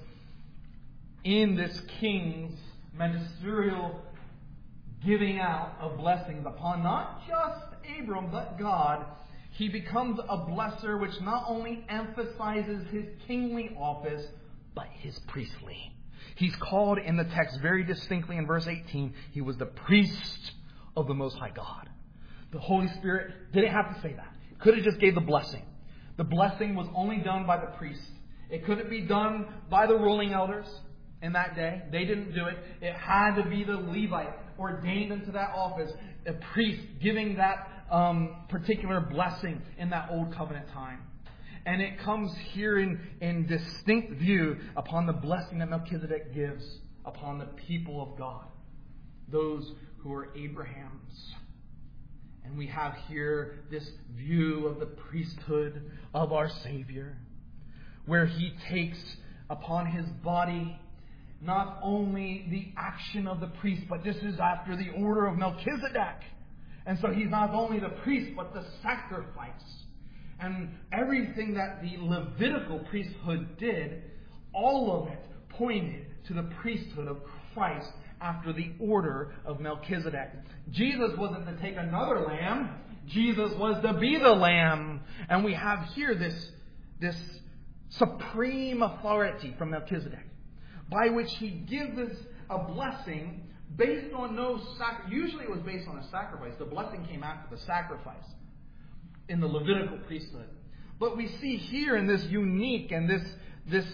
Speaker 1: in this King's ministerial giving out of blessings upon not just Abram, but God, He becomes a blesser which not only emphasizes His kingly office, but His priestly. He's called in the text very distinctly in verse 18, He was the priest of the Most High God. The Holy Spirit didn't have to say that. Could have just gave the blessing. The blessing was only done by the priest. It couldn't be done by the ruling elders in that day. They didn't do it. It had to be the Levite ordained into that office, a priest giving that particular blessing in that old covenant time. And it comes here in distinct view upon the blessing that Melchizedek gives upon the people of God, those who are Abraham's. And we have here this view of the priesthood of our Savior, where He takes upon His body not only the action of the priest, but this is after the order of Melchizedek. And so He's not only the priest, but the sacrifice. And everything that the Levitical priesthood did, all of it pointed to the priesthood of Christ after the order of Melchizedek. Jesus wasn't to take another lamb. Jesus was to be the lamb. And we have here this supreme authority from Melchizedek, by which He gives us a blessing based on no sacrifice. Usually it was based on a sacrifice. The blessing came after the sacrifice in the Levitical priesthood. But we see here in this unique and this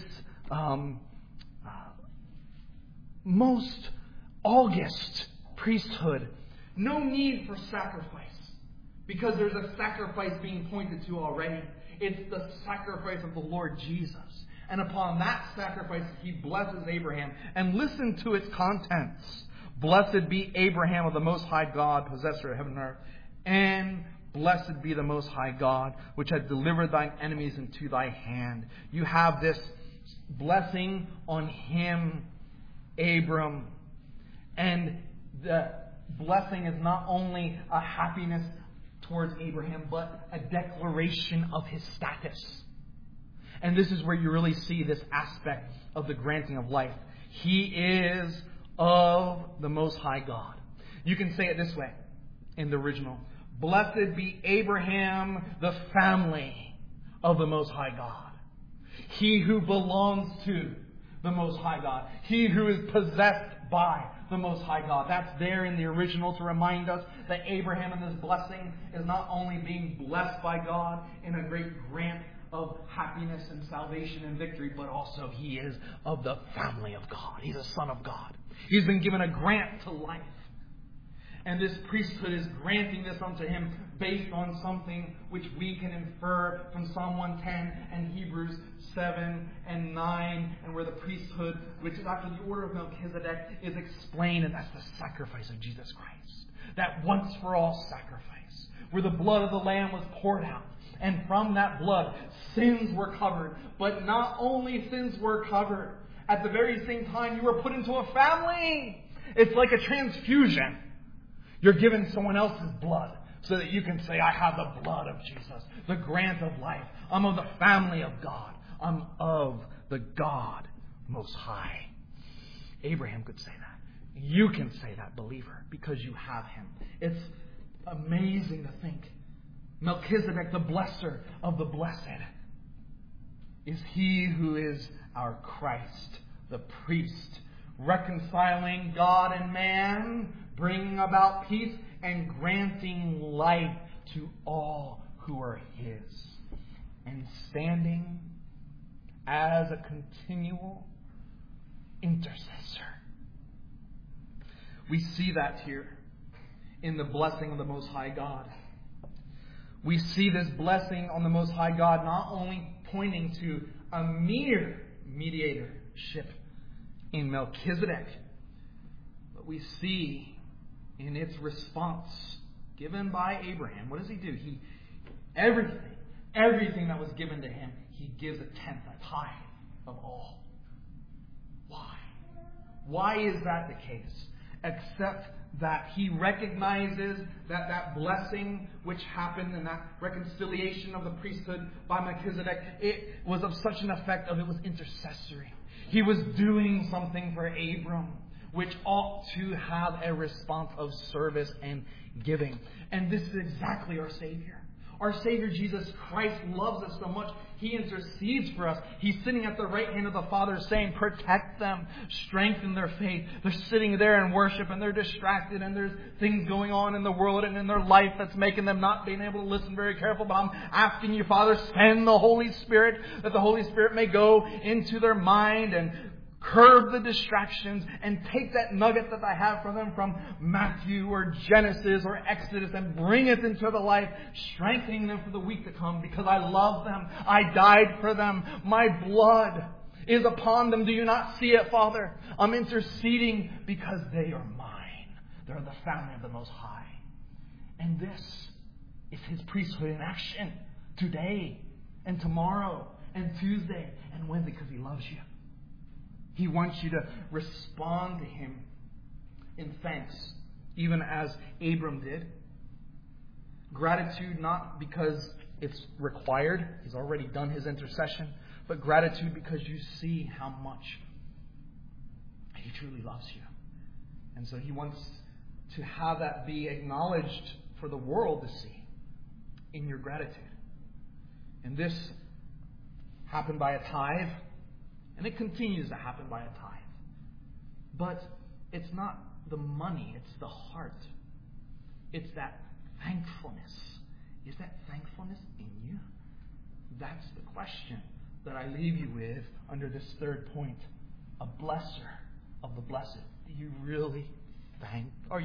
Speaker 1: most august priesthood, no need for sacrifice, Because there's a sacrifice being pointed to already. It's the sacrifice of the Lord Jesus. And upon that sacrifice, he blesses Abraham. And listen to its contents. Blessed be Abraham of the Most High God, possessor of heaven and earth. And blessed be the Most High God, which hath delivered thine enemies into thy hand. You have this blessing on him, Abram. And the blessing is not only a happiness towards Abraham, but a declaration of his status. And this is where you really see this aspect of the granting of life. He is of the Most High God. You can say it this way in the original. Blessed be Abraham, the family of the Most High God. He who belongs to the Most High God. He who is possessed by the Most High God. That's there in the original to remind us that Abraham in this blessing is not only being blessed by God in a great grant of happiness and salvation and victory, but also he is of the family of God. He's a son of God. He's been given a grant to life. And this priesthood is granting this unto him based on something which we can infer from Psalm 110 and Hebrews 7 and 9, and where the priesthood, which is after the order of Melchizedek, is explained, and that's the sacrifice of Jesus Christ. That once for all sacrifice, where the blood of the Lamb was poured out. And from that blood, sins were covered. But not only sins were covered, at the very same time, you were put into a family. It's like a transfusion. You're given someone else's blood so that you can say, I have the blood of Jesus, the grant of life. I'm of the family of God. I'm of the God Most High. Abraham could say that. You can say that, believer, because you have him. It's amazing to think. Melchizedek, the blesser of the blessed, is he who is our Christ, the priest, reconciling God and man, bringing about peace, and granting life to all who are his, and standing as a continual intercessor. We see that here in the blessing of the Most High God. We see this blessing on the Most High God not only pointing to a mere mediatorship in Melchizedek, but we see in its response given by Abraham. What does he do? Everything that was given to him, he gives a tenth, a tithe of all. Why? Why is that the case? Except that he recognizes that blessing which happened in that reconciliation of the priesthood by Melchizedek, it was of such an effect of it was intercessory. He was doing something for Abram, which ought to have a response of service and giving. And this is exactly our Savior. Our Savior Jesus Christ loves us so much, he intercedes for us. He's sitting at the right hand of the Father saying, protect them, strengthen their faith. They're sitting there in worship and they're distracted and there's things going on in the world and in their life that's making them not being able to listen very careful. But I'm asking you, Father, send the Holy Spirit, that the Holy Spirit may go into their mind and curb the distractions and take that nugget that I have for them from Matthew or Genesis or Exodus and bring it into the life, strengthening them for the week to come because I love them. I died for them. My blood is upon them. Do you not see it, Father? I'm interceding because they are mine. They're the family of the Most High. And this is his priesthood in action today and tomorrow and Tuesday and Wednesday because he loves you. He wants you to respond to him in thanks, even as Abram did. Gratitude not because it's required, he's already done his intercession, but gratitude because you see how much he truly loves you. And so he wants to have that be acknowledged for the world to see in your gratitude. And this happened by a tithe. And it continues to happen by a tithe. But it's not the money, it's the heart. It's that thankfulness. Is that thankfulness in you? That's the question that I leave you with under this third point. A blesser of the blessed. Do you really thank?